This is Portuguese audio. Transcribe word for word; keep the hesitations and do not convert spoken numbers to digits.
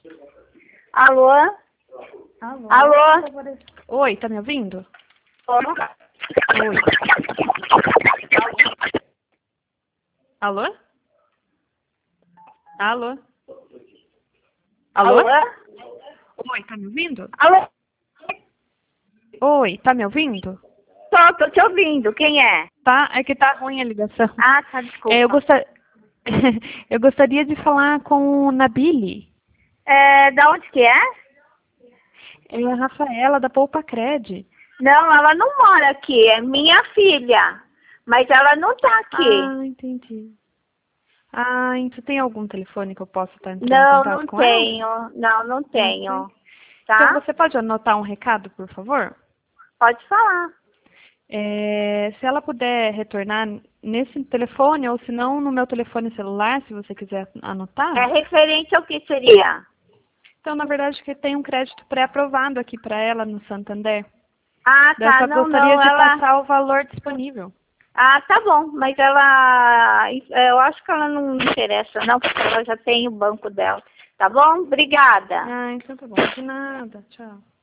Alô? Alô? Alô? Oi, tá me ouvindo? Alô? Oi. Alô? Alô? Alô? Alô? Oi, tá me ouvindo? Alô? Oi, tá me ouvindo? Tô, tô te ouvindo. Quem é? Tá, é que tá ruim a ligação. Ah, tá, desculpa. É, eu, gostar... eu gostaria de falar com o Nabili. É, da onde que é? É a Rafaela da Poupa Cred. Não, ela não mora aqui. É minha filha. Mas ela não tá aqui. Ah, entendi. Ah, então tem algum telefone que eu possa estar entrando em Não, contato não com ela? tenho. Não, não Não tem. tenho. Então Tá? você pode anotar um recado, por favor? Pode falar. É, se ela puder retornar nesse telefone, ou se não, no meu telefone celular, se você quiser anotar. É referente ao que seria? Então, na verdade, que tem um crédito pré-aprovado aqui para ela no Santander. Ah, Eu tá. só Não, gostaria não. de Ela... passar o valor disponível. Ah, tá bom. Mas ela... Eu acho que ela não interessa, não. Porque ela já tem o banco dela. Tá bom? Obrigada. Ah, então tá bom. De nada. Tchau.